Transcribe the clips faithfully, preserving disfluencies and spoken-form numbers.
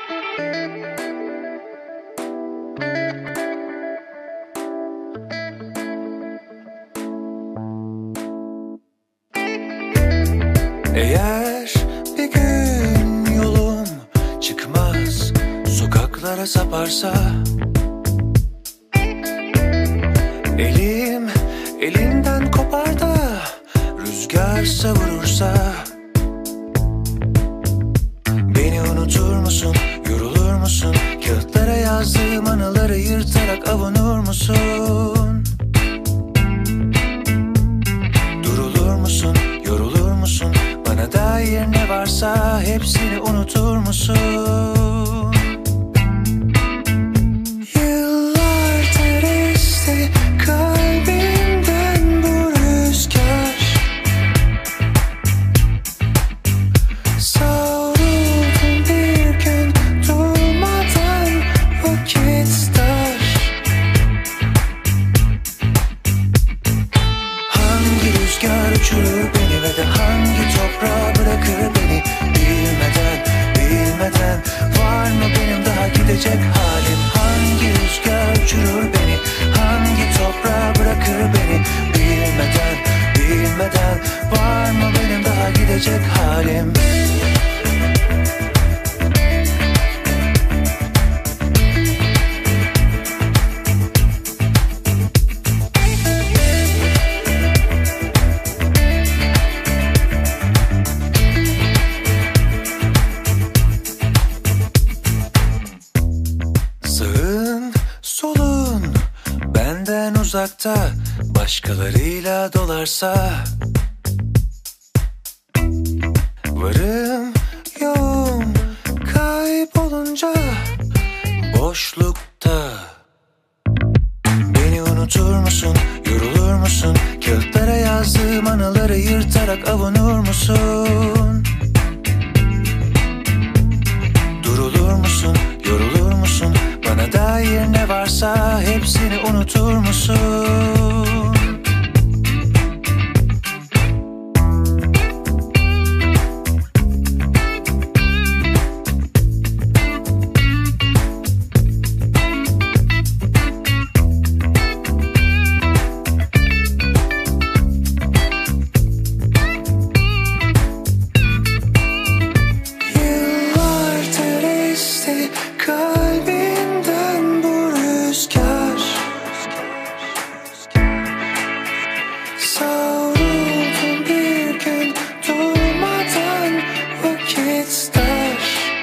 Eğer bir gün yolum çıkmaz, sokaklara saparsa, elim elinden kopar da rüzgar savurursa, beni unutur musun, yorulur musun? Kağıtlara yazdığım anıları yırtarak avunur musun? Durulur musun, yorulur musun? Bana dair ne varsa hepsini unutur musun? Yıllardır esti kalbimden bu rüzgar, savruldum bir gün durmadan vakit dar. Hangi rüzgar uçurur beni ve de hangi toprağa bırakır beni? Bilmeden, bilmeden var mı benim daha gidecek halim? Hangi rüzgar uçurur beni? Hangi toprağa bırakır beni? Bilmeden, bilmeden var mı benim daha gidecek halim? Sağın, solun benden uzakta, başkalarıyla dolarsa, varım yoğum kaybolunca boşlukta, beni unutur musun, yorulur musun? Kağıtlara yazdığım anıları yırtarak avunur musun? Durulur musun, yorulur musun? Bana dair ne varsa hepsini unutur musun? Yıllardır esti kalbimden bu rüzgar, savruldum bir gün durmadan vakit dar.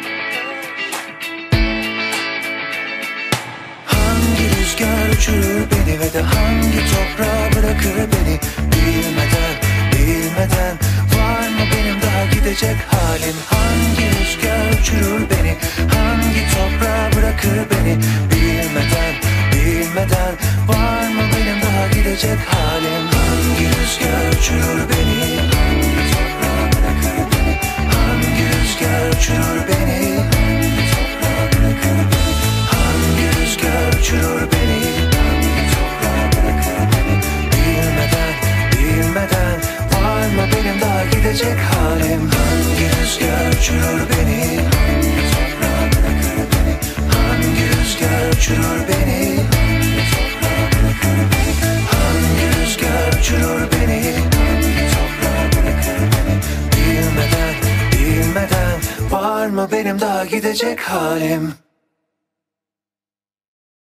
Hangi rüzgar uçurur beni ve de hangi toprağa bırakır beni? Bilmeden, bilmeden var mı benim daha gidecek halim? Hangi rüzgar uçurur beni? Hangi toprağa bırakır beni? Bilmeden, bilmeden var mı benim daha gidecek halim? Hangi rüzgar uçurur beni? Hangi toprağa bırakır beni? Hangi rüzgar uçurur beni? Hangi toprağa bırakır beni? Hangi rüzgar uçurur beni? Hangi toprağa bırakır beni? Bilmeden, bilmeden var mı benim daha gidecek halim? Hangi rüzgar uçurur beni? Hangi toprağa bırakır beni? Hangi rüzgar uçurur beni? Hangi toprağa bırakır beni? Hangi rüzgar uçurur beni? Hangi toprağa bırakır beni? Bilmeden, bilmeden var mı benim daha gidecek halim?